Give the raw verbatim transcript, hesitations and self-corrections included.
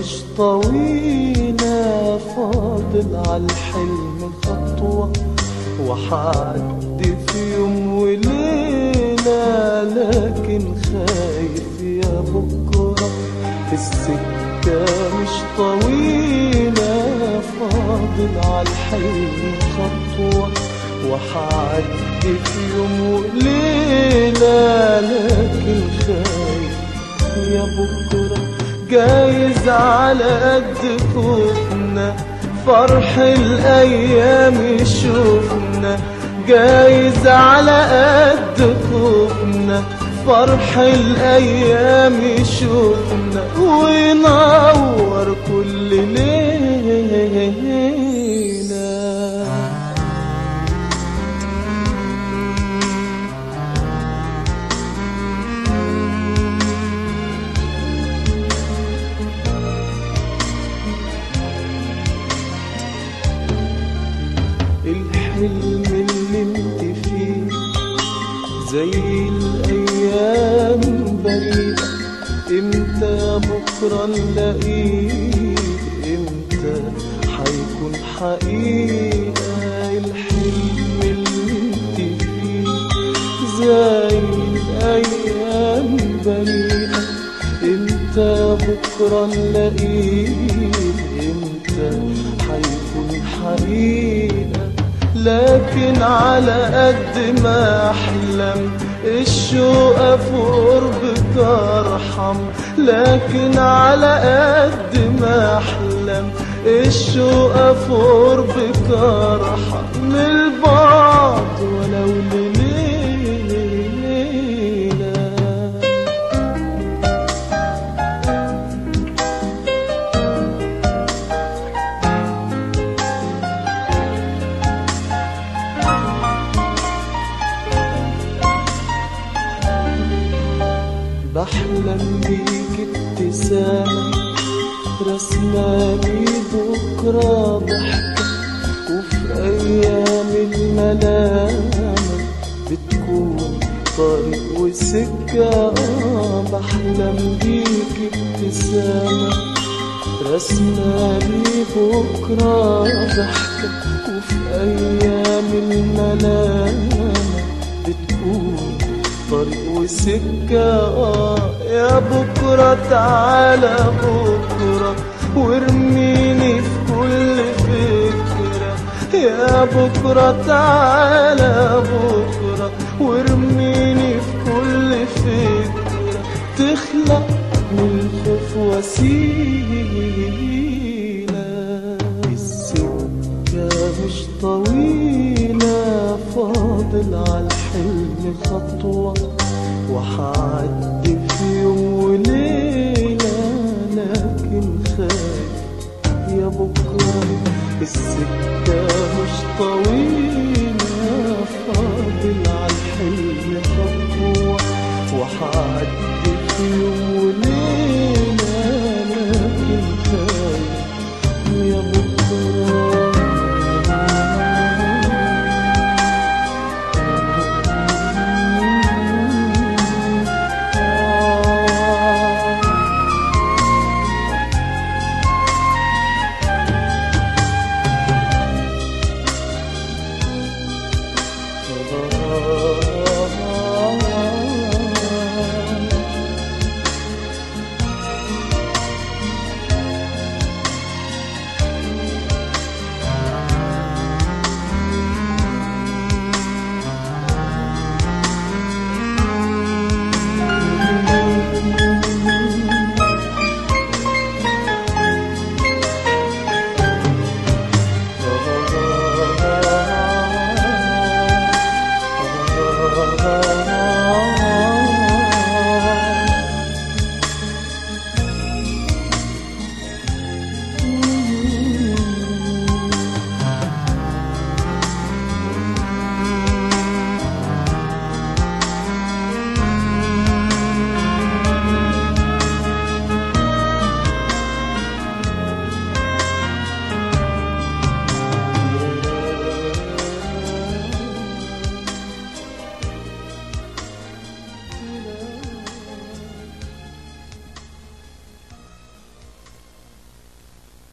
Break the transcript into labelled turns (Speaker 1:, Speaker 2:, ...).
Speaker 1: مش طويلة، فاضل عالحلم خطوة، وحعدي في يوم وليلة، لكن خايف يا بكرة السكة مش طويلة، فاضل عالحلم خطوة، وحعدي في يوم وليلة، لكن خايف يا بكرة جايز على قد خوفنا فرح الأيام يشوفنا، جايز على قد خوفنا فرح الأيام يشوفنا، وينور كل ليلة. الحلم اللي انت فيه زي الأيام بريئة، امتى بكرة نلاقيه، امتى حيكون حقيقة. الحلم اللي انت فيه زي الأيام بريئة، امتى بكرة نلاقيه، امتى حيكون حقيقة. لكن على قد ما احلم الشوق في قربك ارحم، لكن على قد ما احلم الشوق في قربك ارحم، من البعد ولو لليلة. بحلم بيك ابتسامة رسمالي بكرة ضحكة، وفي أيام الملامة بتكون طريق وسكة. بحلم بيك ابتسامة رسمالي بكرة ضحكة، وفي أيام الملامة بتكون طريق وسكة. يا بكرة تعالى بكرة وارميني في كل فكرة، يا بكرة تعالى بكرة وارميني في كل فكرة، تخلق من الخوف وسيلة. السكة مش طويلة، فاضل عالحلم خطوة، وحعدي في يوم